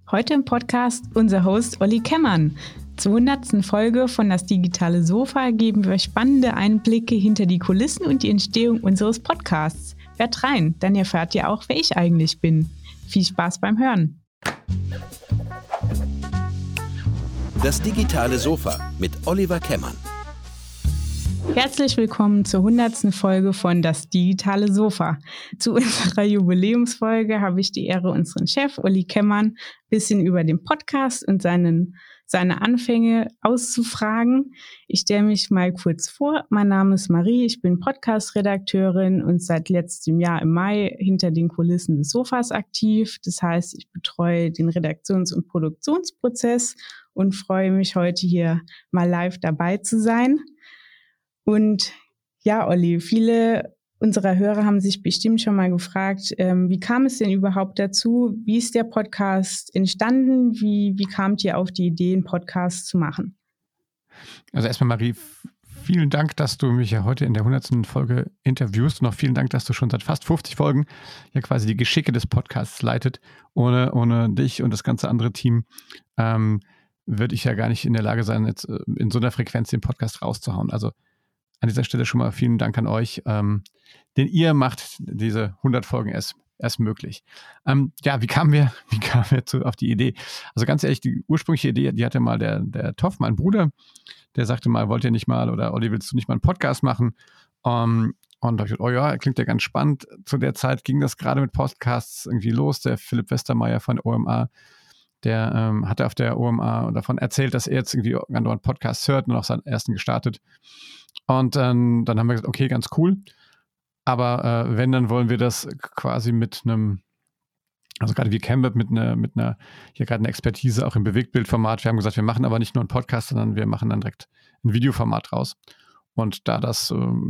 Heute im Podcast unser Host Olli Kemmern. Zur 100. Folge von Das digitale Sofa geben wir euch spannende Einblicke hinter die Kulissen und die Entstehung unseres Podcasts. Hört rein, dann erfahrt ihr auch, wer ich eigentlich bin. Viel Spaß beim Hören. Das digitale Sofa mit Oliver Kemmern. Herzlich willkommen zur 100. Folge von Das digitale Sofa. Zu unserer Jubiläumsfolge habe ich die Ehre, unseren Chef Olli Kemmern ein bisschen über den Podcast und seine Anfänge auszufragen. Ich stelle mich mal kurz vor. Mein Name ist Marie, ich bin Podcast-Redakteurin und seit letztem Jahr im Mai hinter den Kulissen des Sofas aktiv. Das heißt, ich betreue den Redaktions- und Produktionsprozess und freue mich, heute hier mal live dabei zu sein. Und ja, Olli, viele unserer Hörer haben sich bestimmt schon mal gefragt, wie kam es denn überhaupt dazu? Wie ist der Podcast entstanden? Wie kamt ihr auf die Idee, einen Podcast zu machen? Also erstmal, Marie, vielen Dank, dass du mich ja heute in der 100. Folge interviewst und auch vielen Dank, dass du schon seit fast 50 Folgen ja quasi die Geschicke des Podcasts leitet. Ohne dich und das ganze andere Team würde ich ja gar nicht in der Lage sein, jetzt in so einer Frequenz den Podcast rauszuhauen. Also an dieser Stelle schon mal vielen Dank an euch, denn ihr macht diese 100 Folgen erst möglich. Wie kamen wir auf die Idee? Also ganz ehrlich, die ursprüngliche Idee, die hatte mal der Toff, mein Bruder, der sagte mal, wollt ihr nicht mal, oder Olli, willst du nicht mal einen Podcast machen? Und da habe ich gedacht, oh ja, klingt ja ganz spannend. Zu der Zeit ging das gerade mit Podcasts irgendwie los. Der Philipp Westermeier von OMA, der hatte auf der OMA davon erzählt, dass er jetzt irgendwie andauernd Podcasts hört und auch seinen ersten gestartet. Und dann haben wir gesagt, okay, ganz cool. Aber wenn, dann wollen wir das quasi mit einem, also gerade wie Canweb mit einer hier gerade eine Expertise auch im Bewegtbildformat. Wir haben gesagt, wir machen aber nicht nur einen Podcast, sondern wir machen dann direkt ein Videoformat raus. Und da das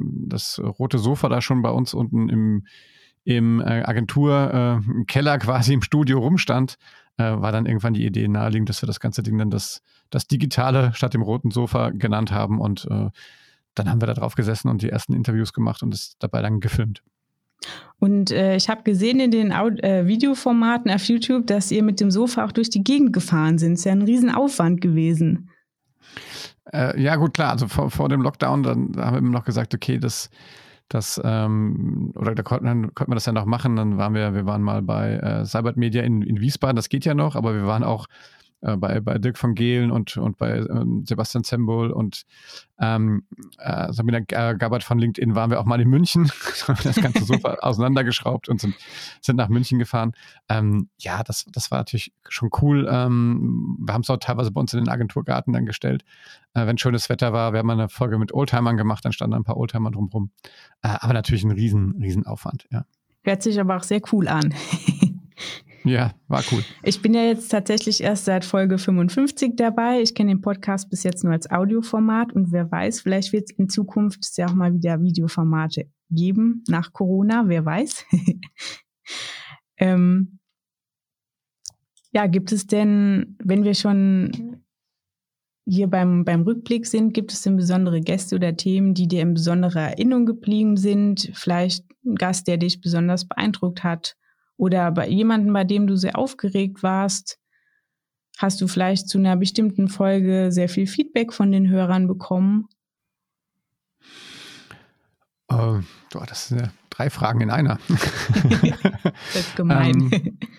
rote Sofa da schon bei uns unten im Agenturkeller quasi im Studio rumstand, war dann irgendwann die Idee naheliegend, dass wir das ganze Ding dann das Digitale statt dem roten Sofa genannt haben. Und dann haben wir da drauf gesessen und die ersten Interviews gemacht und es dabei dann gefilmt. Und ich habe gesehen in den Videoformaten auf YouTube, dass ihr mit dem Sofa auch durch die Gegend gefahren sind. Das ist ja ein Riesenaufwand gewesen. Ja gut, klar. Also vor dem Lockdown, dann haben wir immer noch gesagt, okay, da konnten wir das ja noch machen. Dann wir waren mal bei Cybert Media in Wiesbaden, das geht ja noch, aber wir waren auch bei Dirk von Gehlen und bei Sebastian Zembol und Sabina Gabbard von LinkedIn waren wir auch mal in München, haben das ganze Sofa auseinandergeschraubt und sind nach München gefahren. Das war natürlich schon cool. Wir haben es auch teilweise bei uns in den Agenturgarten dann gestellt. Wenn schönes Wetter war, wir haben eine Folge mit Oldtimern gemacht, dann standen ein paar Oldtimer drumherum. Aber natürlich ein Riesenaufwand, ja. Hört sich aber auch sehr cool an. Ja, war cool. Ich bin ja jetzt tatsächlich erst seit Folge 55 dabei. Ich kenne den Podcast bis jetzt nur als Audioformat und wer weiß, vielleicht wird es in Zukunft ja auch mal wieder Videoformate geben nach Corona, wer weiß. Gibt es denn, wenn wir schon hier beim Rückblick sind, gibt es denn besondere Gäste oder Themen, die dir in besonderer Erinnerung geblieben sind? Vielleicht ein Gast, der dich besonders beeindruckt hat? Oder bei jemandem, bei dem du sehr aufgeregt warst, hast du vielleicht zu einer bestimmten Folge sehr viel Feedback von den Hörern bekommen? Das sind ja 3 Fragen in einer. Das ist gemein.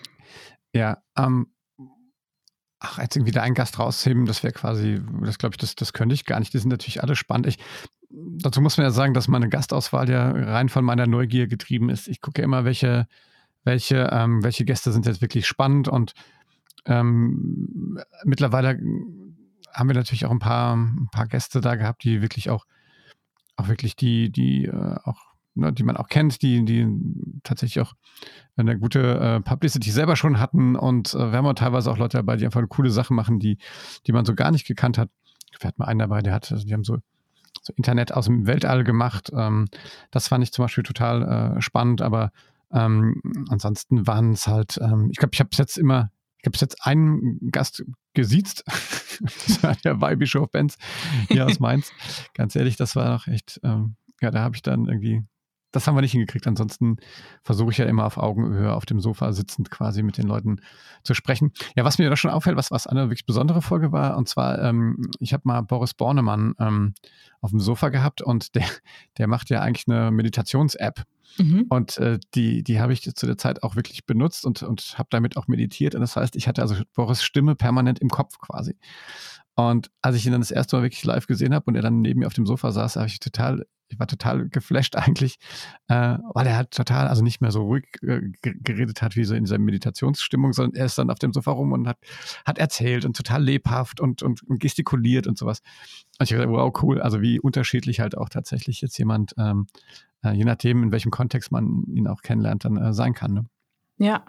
Jetzt irgendwie da einen Gast rausheben, das wäre quasi, das glaube ich, das könnte ich gar nicht. Die sind natürlich alle spannend. Dazu muss man ja sagen, dass meine Gastauswahl ja rein von meiner Neugier getrieben ist. Ich gucke ja immer, welche Gäste sind jetzt wirklich spannend und mittlerweile haben wir natürlich auch ein paar Gäste da gehabt, die wirklich auch wirklich die man auch kennt, die tatsächlich auch eine gute Publicity selber schon hatten und wir haben auch teilweise auch Leute dabei, die einfach coole Sachen machen, die man so gar nicht gekannt hat. Wir hatten mal einen dabei, die haben so Internet aus dem Weltall gemacht. Das fand ich zum Beispiel total spannend, aber ansonsten waren es halt, ich glaube, ich habe jetzt einen Gast gesiezt. Das war der Weihbischof Benz hier aus Mainz. Ganz ehrlich, das war noch echt, da habe ich dann irgendwie das haben wir nicht hingekriegt. Ansonsten versuche ich ja immer auf Augenhöhe auf dem Sofa sitzend quasi mit den Leuten zu sprechen. Ja, was mir da schon auffällt, was eine wirklich besondere Folge war, und zwar, ich habe mal Boris Bornemann auf dem Sofa gehabt und der macht ja eigentlich eine Meditations-App. Und die habe ich zu der Zeit auch wirklich benutzt und habe damit auch meditiert. Und das heißt, ich hatte also Boris' Stimme permanent im Kopf quasi. Und als ich ihn dann das erste Mal wirklich live gesehen habe und er dann neben mir auf dem Sofa saß, ich war total geflasht eigentlich, weil er halt total, also nicht mehr so ruhig geredet hat wie so in dieser Meditationsstimmung, sondern er ist dann auf dem Sofa rum und hat erzählt und total lebhaft und gestikuliert und sowas. Und ich dachte, wow, cool, also wie unterschiedlich halt auch tatsächlich jetzt jemand, je nachdem, in welchem Kontext man ihn auch kennenlernt, dann sein kann. Ne? Ja.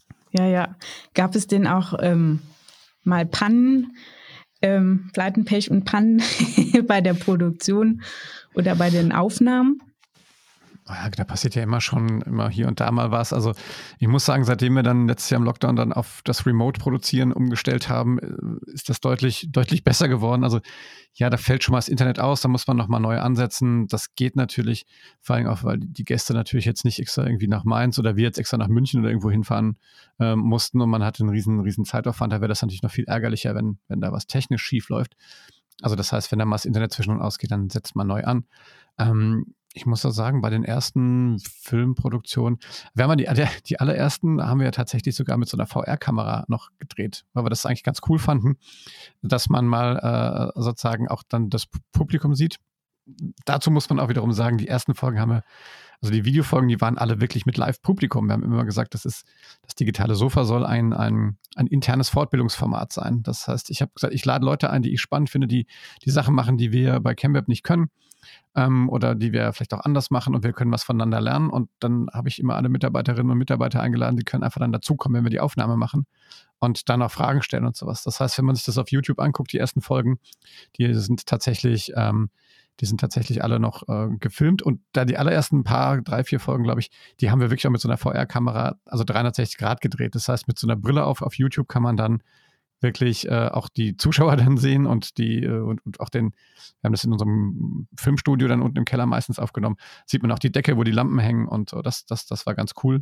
Gab es denn auch mal Pannen, Pleiten, Pech und Pannen bei der Produktion oder bei den Aufnahmen? Ja, da passiert ja immer hier und da mal was. Also ich muss sagen, seitdem wir dann letztes Jahr im Lockdown dann auf das Remote-Produzieren umgestellt haben, ist das deutlich besser geworden. Also ja, da fällt schon mal das Internet aus, da muss man nochmal neu ansetzen. Das geht natürlich, vor allem auch, weil die Gäste natürlich jetzt nicht extra irgendwie nach Mainz oder wir jetzt extra nach München oder irgendwo hinfahren mussten und man hatte einen riesen Zeitaufwand. Da wäre das natürlich noch viel ärgerlicher, wenn da was technisch schief läuft. Also das heißt, wenn da mal das Internet zwischen und ausgeht, dann setzt man neu an. Ich muss auch sagen, bei den ersten Filmproduktionen, die allerersten haben wir ja tatsächlich sogar mit so einer VR-Kamera noch gedreht, weil wir das eigentlich ganz cool fanden, dass man mal sozusagen auch dann das Publikum sieht. Dazu muss man auch wiederum sagen, die ersten Folgen also die Videofolgen, die waren alle wirklich mit Live-Publikum. Wir haben immer gesagt, das digitale Sofa soll ein internes Fortbildungsformat sein. Das heißt, ich habe gesagt, ich lade Leute ein, die ich spannend finde, die Sachen machen, die wir bei ChemWeb nicht können oder die wir vielleicht auch anders machen und wir können was voneinander lernen. Und dann habe ich immer alle Mitarbeiterinnen und Mitarbeiter eingeladen, die können einfach dann dazukommen, wenn wir die Aufnahme machen und dann auch Fragen stellen und sowas. Das heißt, wenn man sich das auf YouTube anguckt, die ersten Folgen, die sind tatsächlich alle noch gefilmt und da die allerersten 3, 4 Folgen, glaube ich, die haben wir wirklich auch mit so einer VR-Kamera, also 360 Grad gedreht. Das heißt, mit so einer Brille auf YouTube kann man dann wirklich auch die Zuschauer dann sehen und auch wir haben das in unserem Filmstudio dann unten im Keller meistens aufgenommen, sieht man auch die Decke, wo die Lampen hängen und so. Das war ganz cool.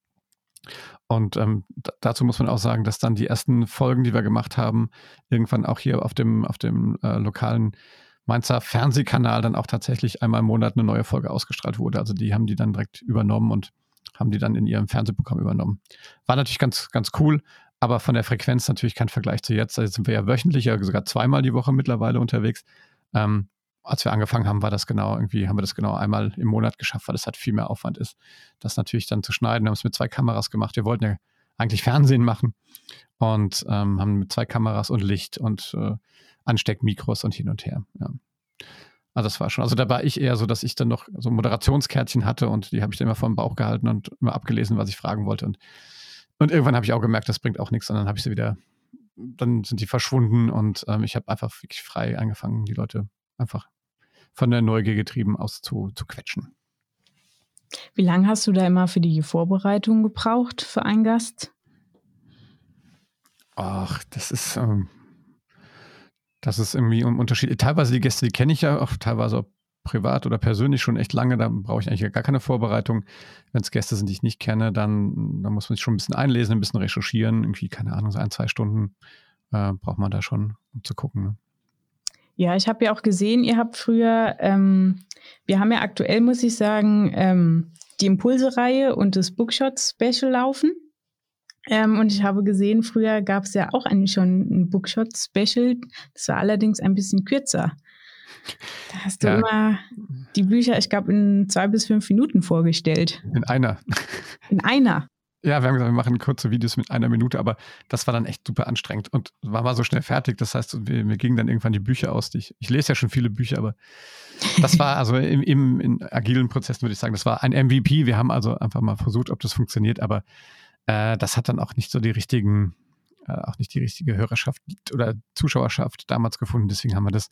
Und dazu muss man auch sagen, dass dann die ersten Folgen, die wir gemacht haben, irgendwann auch hier auf dem lokalen Mainzer Fernsehkanal dann auch tatsächlich einmal im Monat eine neue Folge ausgestrahlt wurde. Also die haben die dann direkt übernommen und haben die dann in ihrem Fernsehprogramm übernommen. War natürlich ganz, ganz cool, aber von der Frequenz natürlich kein Vergleich zu jetzt. Also sind wir ja wöchentlich, ja sogar 2-mal die Woche mittlerweile unterwegs. Als wir angefangen haben, haben wir das genau einmal im Monat geschafft, weil es halt viel mehr Aufwand ist, das natürlich dann zu schneiden. Wir haben es mit 2 Kameras gemacht. Wir wollten ja eigentlich Fernsehen machen und haben mit 2 Kameras und Licht und Ansteckmikros und hin und her. Ja. Also das war schon, also da war ich eher so, dass ich dann noch so Moderationskärtchen hatte und die habe ich dann immer vor dem Bauch gehalten und immer abgelesen, was ich fragen wollte. Und irgendwann habe ich auch gemerkt, das bringt auch nichts. Und dann sind die verschwunden und ich habe einfach wirklich frei angefangen, die Leute einfach von der Neugier getrieben aus zu quetschen. Wie lange hast du da immer für die Vorbereitung gebraucht für einen Gast? Ach, das ist irgendwie unterschiedlich. Teilweise die Gäste, die kenne ich ja auch, teilweise auch privat oder persönlich schon echt lange. Da brauche ich eigentlich gar keine Vorbereitung. Wenn es Gäste sind, die ich nicht kenne, dann muss man sich schon ein bisschen einlesen, ein bisschen recherchieren. Irgendwie, keine Ahnung, so 1-2 Stunden braucht man da schon, um zu gucken. Ne? Ja, ich habe ja auch gesehen, ihr habt früher, wir haben ja aktuell, muss ich sagen, die Impulse-Reihe und das Bookshot-Special laufen. Und ich habe gesehen, früher gab es ja auch eigentlich schon ein Bookshot-Special. Das war allerdings ein bisschen kürzer. Da hast du immer die Bücher, ich glaube, in 2 bis 5 Minuten vorgestellt. In einer. In einer. Ja, wir haben gesagt, wir machen kurze Videos mit 1 Minute, aber das war dann echt super anstrengend und war mal so schnell fertig. Das heißt, mir gingen dann irgendwann die Bücher aus. Ich lese ja schon viele Bücher, aber das war also in agilen Prozessen, würde ich sagen, das war ein MVP. Wir haben also einfach mal versucht, ob das funktioniert, aber das hat dann auch nicht so die richtige Hörerschaft oder Zuschauerschaft damals gefunden. Deswegen haben wir das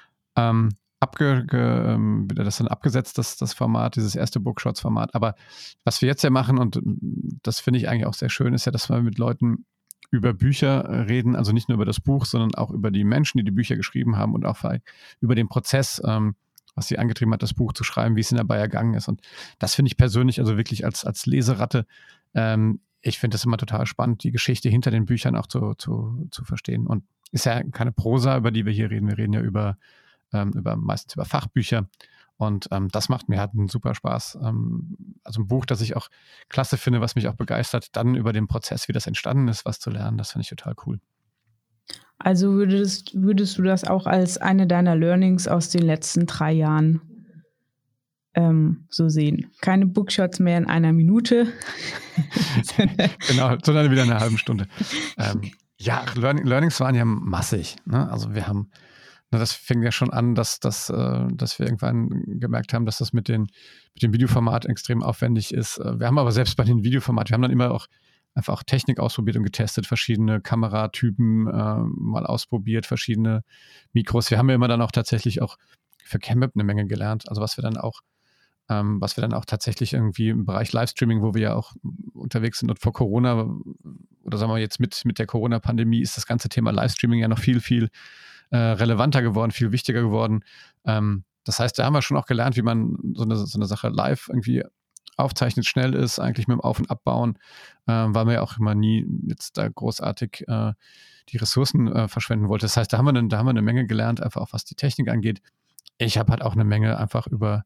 dann abgesetzt, das Format, dieses erste Bookshots-Format. Aber was wir jetzt ja machen, und das finde ich eigentlich auch sehr schön, ist ja, dass wir mit Leuten über Bücher reden, also nicht nur über das Buch, sondern auch über die Menschen, die die Bücher geschrieben haben und auch über den Prozess, sie angetrieben hat, das Buch zu schreiben, wie es ihnen dabei ergangen ist. Und das finde ich persönlich, also wirklich als Leseratte, ich finde das immer total spannend, die Geschichte hinter den Büchern auch zu verstehen. Und ist ja keine Prosa, über die wir hier reden. Wir reden ja meistens über Fachbücher. Und das macht mir halt einen super Spaß. Also ein Buch, das ich auch klasse finde, was mich auch begeistert, dann über den Prozess, wie das entstanden ist, was zu lernen, das finde ich total cool. Also würdest du das auch als eine deiner Learnings aus den letzten 3 Jahren so sehen? Keine Bookshots mehr in 1 Minute. Genau, sondern wieder in einer halben Stunde. Learnings waren ja massig. Ne? Also wir haben, das fing ja schon an, dass wir irgendwann gemerkt haben, dass das mit dem Videoformat extrem aufwendig ist. Wir haben aber selbst bei den Videoformaten, wir haben dann immer auch einfach auch Technik ausprobiert und getestet, verschiedene Kameratypen mal ausprobiert, verschiedene Mikros. Wir haben ja immer dann auch tatsächlich auch für CamWeb eine Menge gelernt. Also was wir dann auch tatsächlich irgendwie im Bereich Livestreaming, wo wir ja auch unterwegs sind und vor Corona oder sagen wir jetzt mit der Corona-Pandemie ist das ganze Thema Livestreaming ja noch viel, viel relevanter geworden, viel wichtiger geworden. Das heißt, da haben wir schon auch gelernt, wie man so eine Sache live irgendwie aufzeichnet, schnell ist, eigentlich mit dem Auf- und Abbauen, weil man ja auch immer nie jetzt da großartig die Ressourcen verschwenden wollte. Das heißt, da haben wir eine Menge gelernt, einfach auch was die Technik angeht. Ich habe halt auch eine Menge einfach über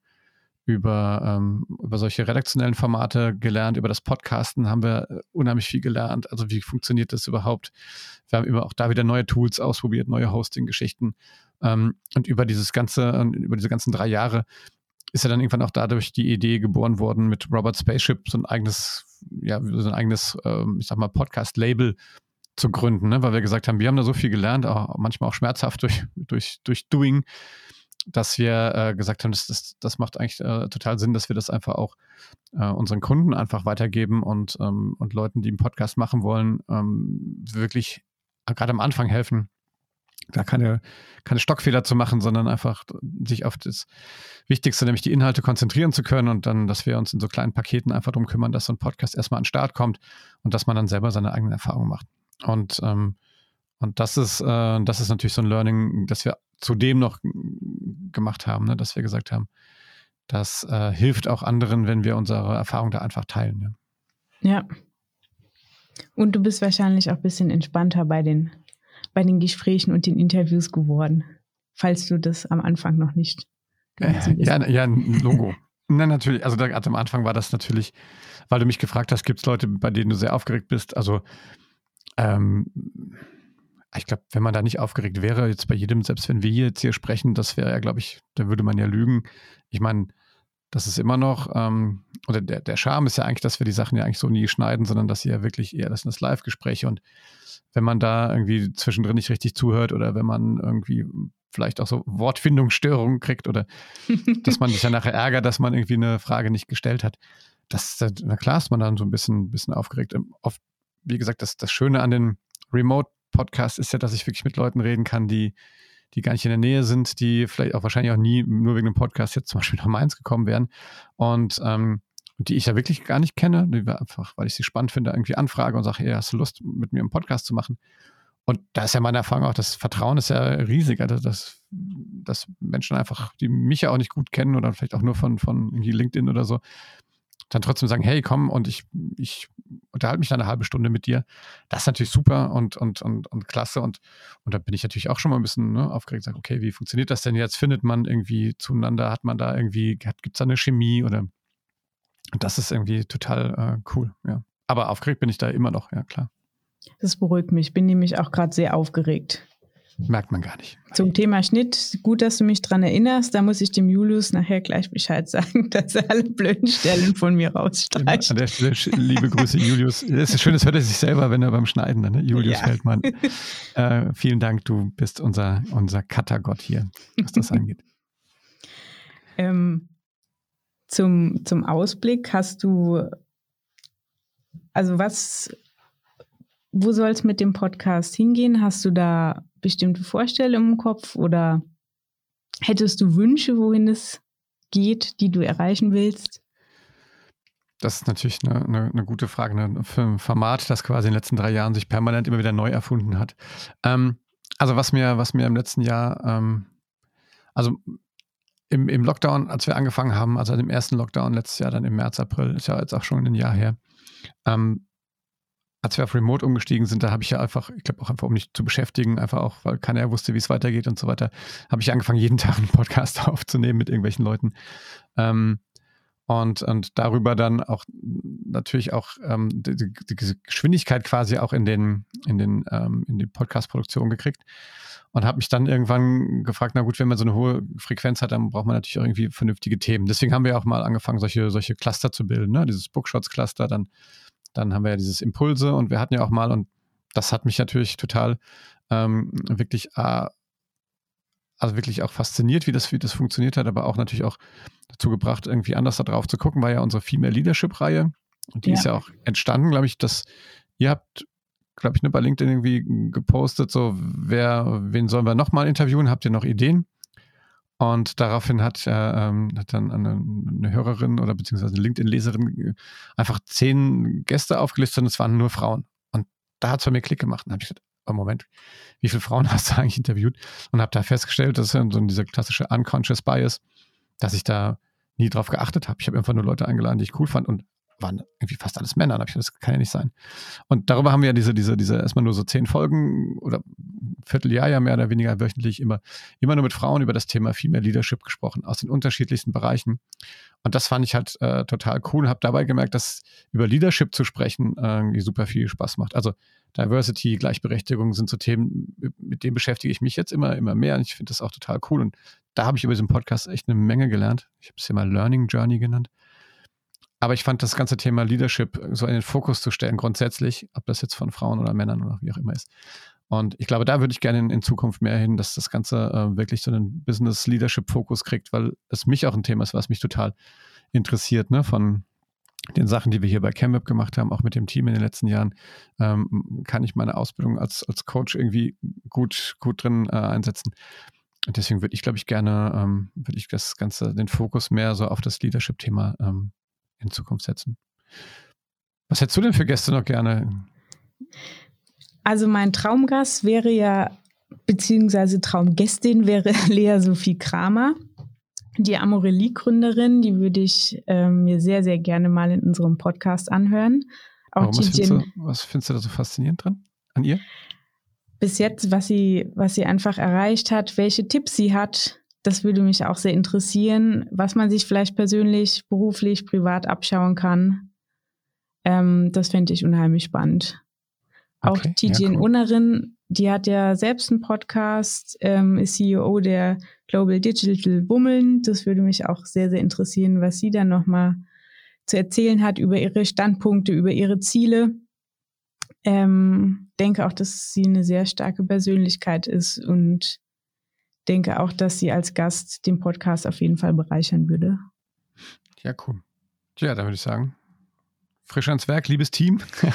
solche redaktionellen Formate gelernt, über das Podcasten haben wir unheimlich viel gelernt. Also wie funktioniert das überhaupt? Wir haben immer auch da wieder neue Tools ausprobiert, neue Hosting-Geschichten. Und über diese ganzen 3 Jahre ist ja dann irgendwann auch dadurch die Idee geboren worden, mit Robert Spaceship so ein eigenes, ich sag mal, Podcast-Label zu gründen, ne? Weil wir gesagt haben, wir haben da so viel gelernt, auch manchmal auch schmerzhaft durch Doing, dass wir gesagt haben, das macht eigentlich total Sinn, dass wir das einfach auch unseren Kunden einfach weitergeben und Leuten, die einen Podcast machen wollen, wirklich gerade am Anfang helfen, da keine Stockfehler zu machen, sondern einfach sich auf das Wichtigste, nämlich die Inhalte konzentrieren zu können und dann, dass wir uns in so kleinen Paketen einfach darum kümmern, dass so ein Podcast erstmal an den Start kommt und dass man dann selber seine eigenen Erfahrungen macht. Und das ist natürlich so ein Learning, das wir zudem noch gemacht haben, ne? Dass wir gesagt haben, das hilft auch anderen, wenn wir unsere Erfahrung da einfach teilen. Ne? Ja. Und du bist wahrscheinlich auch ein bisschen entspannter bei den Gesprächen und den Interviews geworden, falls du das am Anfang noch nicht gewesen bist. Ja, ein Logo. Na, natürlich, also am Anfang war das natürlich, weil du mich gefragt hast, gibt es Leute, bei denen du sehr aufgeregt bist? Also ich glaube, wenn man da nicht aufgeregt wäre, jetzt bei jedem, selbst wenn wir jetzt hier sprechen, das wäre ja, glaube ich, da würde man ja lügen. Ich meine, das ist immer noch, oder der Charme ist ja eigentlich, dass wir die Sachen ja eigentlich so nie schneiden, sondern dass sie ja wirklich eher, das sind das Live-Gespräche und wenn man da irgendwie zwischendrin nicht richtig zuhört oder wenn man irgendwie vielleicht auch so Wortfindungsstörungen kriegt oder dass man sich ja nachher ärgert, dass man irgendwie eine Frage nicht gestellt hat, na klar ist man dann so ein bisschen aufgeregt. Oft, wie gesagt, das Schöne an den Remote-Podcasts ist ja, dass ich wirklich mit Leuten reden kann, die gar nicht in der Nähe sind, die vielleicht auch wahrscheinlich auch nie nur wegen dem Podcast jetzt zum Beispiel nach Mainz gekommen wären und die ich ja wirklich gar nicht kenne, die wir einfach, weil ich sie spannend finde, irgendwie anfrage und sage, hey, hast du Lust, mit mir einen Podcast zu machen? Und da ist ja meine Erfahrung auch, das Vertrauen ist ja riesig, also dass Menschen einfach, die mich ja auch nicht gut kennen oder vielleicht auch nur von irgendwie LinkedIn oder so, dann trotzdem sagen, hey, komm und ich unterhalte mich dann eine halbe Stunde mit dir. Das ist natürlich super und klasse und da bin ich natürlich auch schon mal ein bisschen aufgeregt, sage, okay, wie funktioniert das denn jetzt? Findet man irgendwie zueinander? Hat man da irgendwie, gibt es da eine Chemie oder das ist irgendwie total cool, ja. Aber aufgeregt bin ich da immer noch, ja klar. Das beruhigt mich. Ich bin nämlich auch gerade sehr aufgeregt. Merkt man gar nicht. Zum Thema Schnitt, gut, dass du mich dran erinnerst. Da muss ich dem Julius nachher gleich Bescheid sagen, dass er alle blöden Stellen von mir rausstreicht. An der Stelle liebe Grüße, Julius. Es ist schön, das hört er sich selber, wenn er beim Schneiden dann, ne? Julius Feldmann. Vielen Dank, du bist unser Cuttergott hier, was das angeht. Zum Ausblick hast du, also wo soll es mit dem Podcast hingehen? Hast du da bestimmte Vorstellungen im Kopf oder hättest du Wünsche, wohin es geht, die du erreichen willst? Das ist natürlich eine gute Frage, für ein Format, das quasi in den letzten 3 Jahren sich permanent immer wieder neu erfunden hat. Also was mir im letzten Jahr, also im Lockdown, als wir angefangen haben, also im ersten Lockdown letztes Jahr, dann im März, April, ist ja jetzt auch schon ein Jahr her, als wir auf Remote umgestiegen sind, da habe ich ja einfach, ich glaube auch einfach, um mich zu beschäftigen, einfach auch, weil keiner wusste, wie es weitergeht und so weiter, habe ich angefangen, jeden Tag einen Podcast aufzunehmen mit irgendwelchen Leuten. Und darüber dann auch natürlich auch die Geschwindigkeit quasi auch in die Podcast-Produktion gekriegt und habe mich dann irgendwann gefragt, na gut, wenn man so eine hohe Frequenz hat, dann braucht man natürlich auch irgendwie vernünftige Themen. Deswegen haben wir auch mal angefangen, solche Cluster zu bilden, ne? Dieses Bookshots-Cluster, dann haben wir ja dieses Impulse und wir hatten ja auch mal, und das hat mich natürlich total wirklich auch fasziniert, wie das funktioniert hat, aber auch natürlich auch dazu gebracht, irgendwie anders da drauf zu gucken, war ja unsere Female Leadership-Reihe. Und die ist ja auch entstanden, glaube ich, ihr habt, glaube ich, bei LinkedIn irgendwie gepostet, so, wen sollen wir nochmal interviewen? Habt ihr noch Ideen? Und daraufhin hat dann eine Hörerin oder beziehungsweise eine LinkedIn-Leserin einfach 10 Gäste aufgelistet und es waren nur Frauen. Und da hat es bei mir Klick gemacht. Und dann habe ich gesagt, oh Moment, wie viele Frauen hast du eigentlich interviewt? Und habe da festgestellt, das ist ja so dieser klassische Unconscious Bias, dass ich da nie drauf geachtet habe. Ich habe einfach nur Leute eingeladen, die ich cool fand und waren irgendwie fast alles Männer. Und habe ich gesagt, das kann ja nicht sein. Und darüber haben wir ja diese erstmal nur so 10 Folgen oder Vierteljahr ja mehr oder weniger wöchentlich immer nur mit Frauen über das Thema Female Leadership gesprochen, aus den unterschiedlichsten Bereichen. Und das fand ich halt total cool und habe dabei gemerkt, dass über Leadership zu sprechen irgendwie super viel Spaß macht. Also Diversity, Gleichberechtigung sind so Themen, mit denen beschäftige ich mich jetzt immer mehr und ich finde das auch total cool. Und da habe ich über diesen Podcast echt eine Menge gelernt. Ich habe es ja mal Learning Journey genannt. Aber ich fand das ganze Thema Leadership so in den Fokus zu stellen, grundsätzlich, ob das jetzt von Frauen oder Männern oder wie auch immer ist. Und ich glaube, da würde ich gerne in Zukunft mehr hin, dass das Ganze wirklich so einen Business-Leadership-Fokus kriegt, weil es mich auch ein Thema ist, was mich total interessiert, ne? Von den Sachen, die wir hier bei ChemWeb gemacht haben, auch mit dem Team in den letzten Jahren, kann ich meine Ausbildung als Coach irgendwie gut drin einsetzen. Und deswegen würde ich, glaube ich, gerne, das Ganze, den Fokus mehr so auf das Leadership-Thema in Zukunft setzen. Was hättest du denn für Gäste noch gerne? Also mein Traumgast wäre ja, beziehungsweise Traumgästin wäre Lea Sophie Kramer, die Amorelie-Gründerin. Die würde ich mir sehr, sehr gerne mal in unserem Podcast anhören. Auch was findest du da so faszinierend dran an ihr? Bis jetzt, was sie einfach erreicht hat, welche Tipps sie hat, das würde mich auch sehr interessieren, was man sich vielleicht persönlich, beruflich, privat abschauen kann. Das fände ich unheimlich spannend. Auch Tidjane Unnerin, die hat ja selbst einen Podcast, ist CEO der Global Digital Women. Das würde mich auch sehr, sehr interessieren, was sie dann nochmal zu erzählen hat über ihre Standpunkte, über ihre Ziele. Denke auch, dass sie eine sehr starke Persönlichkeit ist und denke auch, dass sie als Gast den Podcast auf jeden Fall bereichern würde. Ja, cool. Ja, dann würde ich sagen, frisch ans Werk, liebes Team.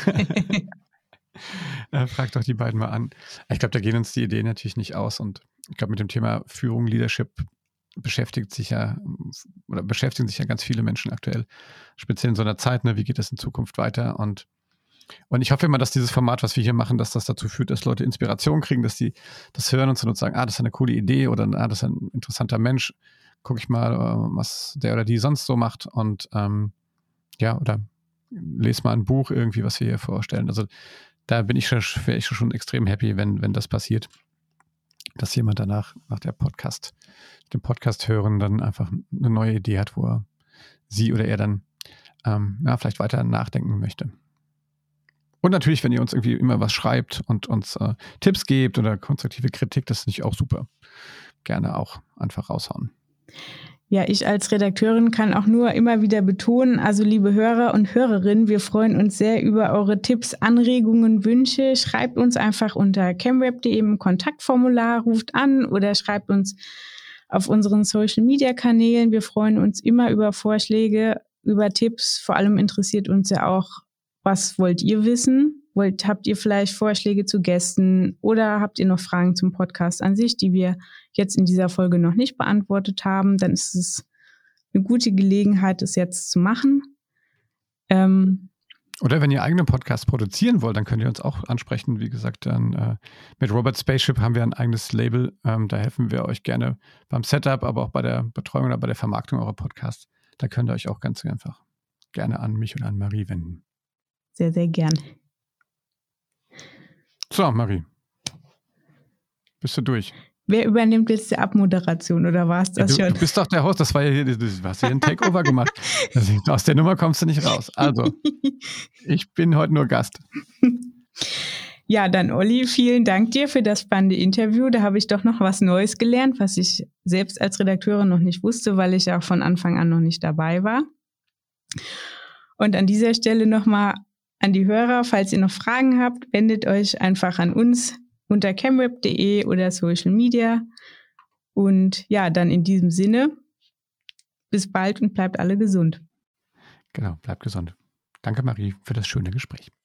Frag doch die beiden mal an. Ich glaube, da gehen uns die Ideen natürlich nicht aus und ich glaube, mit dem Thema Führung, Leadership beschäftigen sich ja ganz viele Menschen aktuell, speziell in so einer Zeit, ne, wie geht das in Zukunft weiter und ich hoffe immer, dass dieses Format, was wir hier machen, dass das dazu führt, dass Leute Inspiration kriegen, dass die das hören und so und sagen, das ist eine coole Idee oder das ist ein interessanter Mensch, gucke ich mal, was der oder die sonst so macht und oder lese mal ein Buch irgendwie, was wir hier vorstellen. Also da wäre ich schon extrem happy, wenn das passiert, dass jemand danach nach dem Podcast hören, dann einfach eine neue Idee hat, wo sie oder er dann vielleicht weiter nachdenken möchte. Und natürlich, wenn ihr uns irgendwie immer was schreibt und uns Tipps gebt oder konstruktive Kritik, das ist natürlich auch super. Gerne auch einfach raushauen. Ja, ich als Redakteurin kann auch nur immer wieder betonen, also liebe Hörer und Hörerinnen, wir freuen uns sehr über eure Tipps, Anregungen, Wünsche. Schreibt uns einfach unter chemweb.de im Kontaktformular, ruft an oder schreibt uns auf unseren Social-Media-Kanälen. Wir freuen uns immer über Vorschläge, über Tipps. Vor allem interessiert uns ja auch, was wollt ihr wissen? Habt ihr vielleicht Vorschläge zu Gästen oder habt ihr noch Fragen zum Podcast an sich, die wir jetzt in dieser Folge noch nicht beantwortet haben? Dann ist es eine gute Gelegenheit, es jetzt zu machen. Oder wenn ihr eigenen Podcast produzieren wollt, dann könnt ihr uns auch ansprechen. Wie gesagt, dann mit Robert Spaceship haben wir ein eigenes Label. Da helfen wir euch gerne beim Setup, aber auch bei der Betreuung oder bei der Vermarktung eurer Podcasts. Da könnt ihr euch auch ganz einfach gerne an mich oder an Marie wenden. Sehr, sehr gern. So, Marie. Bist du durch? Wer übernimmt jetzt die Abmoderation oder war es das schon? Du bist doch der Host, das war ja hier, du hast hier ein Takeover gemacht. Aus der Nummer kommst du nicht raus. Also, ich bin heute nur Gast. Ja, dann Olli, vielen Dank dir für das spannende Interview. Da habe ich doch noch was Neues gelernt, was ich selbst als Redakteurin noch nicht wusste, weil ich auch von Anfang an noch nicht dabei war. Und an dieser Stelle nochmal an die Hörer, falls ihr noch Fragen habt, wendet euch einfach an uns unter chemweb.de oder Social Media. Und ja, dann in diesem Sinne, bis bald und bleibt alle gesund. Genau, bleibt gesund. Danke, Marie, für das schöne Gespräch.